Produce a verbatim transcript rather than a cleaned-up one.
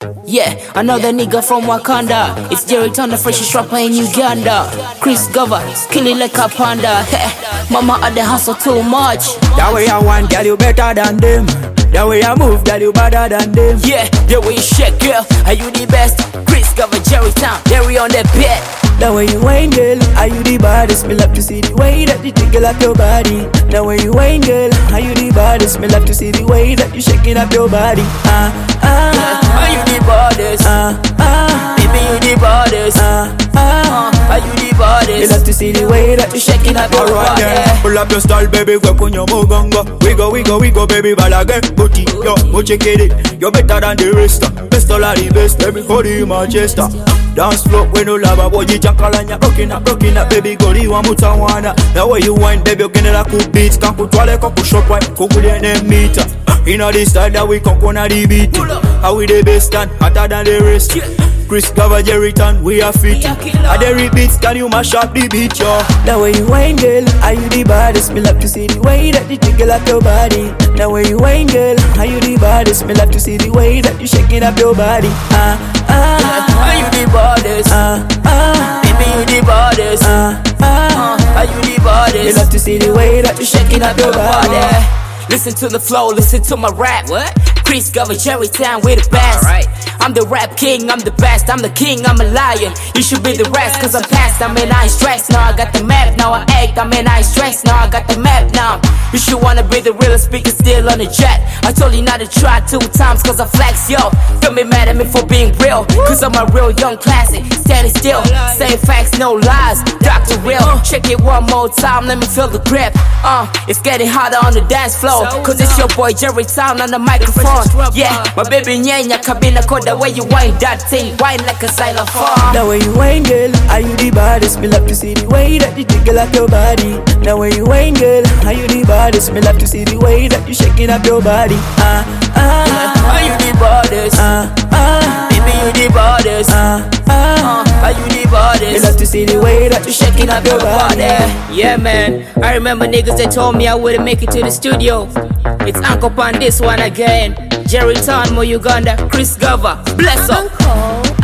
Yeah, another nigga from Wakanda. It's Jerry Ton, the freshest rapper in Uganda. Chris Gover, killing like a panda. Mama at the hustle too much. That way I want, girl, you better than them. That way I move, girl, you better than them. Yeah, the way you shake, girl, are you the best? Chris Gover, Jerry Ton, Jerry on the bed. That way you ain't, girl, are you the baddest? Me love to see the way that you tickle up your body. That way you ain't, girl, are you the baddest? Me love to see the way that you shaking up your body. Ah, ah, yeah, are you the baddest? Ah, ah, baby, you the baddest. Ah, ah, uh, are you the baddest? Me love to see the way that you shaking up your body. Yeah. Pull up your style, baby, go on your mogongo. We go, we go, we go, baby, balage, booty, yo, go check it. You're better than the rest. Best all of the best, let me go to Manchester. Dance floor when you love a boy, you chakalanya, broken up, broken up, baby, go to one mutawana. That way you wine, baby, you can let cool beats, can put wale, can put shop wine, can put them meter. In all this style that we can go on the beat. How we the best and hotter than the rest. Chris Gover, Jerry Ton, we are fit. At the repeats, can you mash up the beat, yo? That way you wine, girl, are you the baddest? Me love to see the way that you tickle up your body. That way you wine, girl, are you the baddest? Me love to see the way that you shaking up your body. Ah, ah, are you the baddest? Ah, ah, baby, you the baddest. Ah, ah, uh, are you the baddest? Me love to see the way that you shaking up your body. Listen to the flow, listen to my rap. What? Chris Gover, Jerry Ton, we the best. Right. I'm the rap king, I'm the best. I'm the king, I'm a lion. You should be the rest, cause I'm past. I'm in I stress, now I got the map. Now I act, I'm in I stress, now I got the map now. You should wanna be the realest speaker still on the jet. I told you not to try two times, cause I flex, yo. Don't be mad at me for being real, cause I'm a real young classic. Standing still, saying facts, no lies. Doctor Real, check it one more time, let me feel the grip. Uh, it's getting harder on the dance floor, cause it's your boy Jerry Ton on the microphone. Yeah, my baby nyenya kabina koda way you wind that thing, wind like a xylophone. That way you wind, girl, are you the baddest? Me love to see the way that you tickle up your body. That way you wind, girl, are you the baddest? Me love to see the way that you shaking up your body. Ah, ah, are you the baddest? Ah, ah, baby, you the baddest. Ah, ah, uh, are you the baddest? Me love to see the way that you shaking up your body. Yeah, man, I remember niggas that told me I wouldn't make it to the studio. It's Uncle Pan this one again. Jerry Ton, Mo Uganda, Chris Gover, bless up.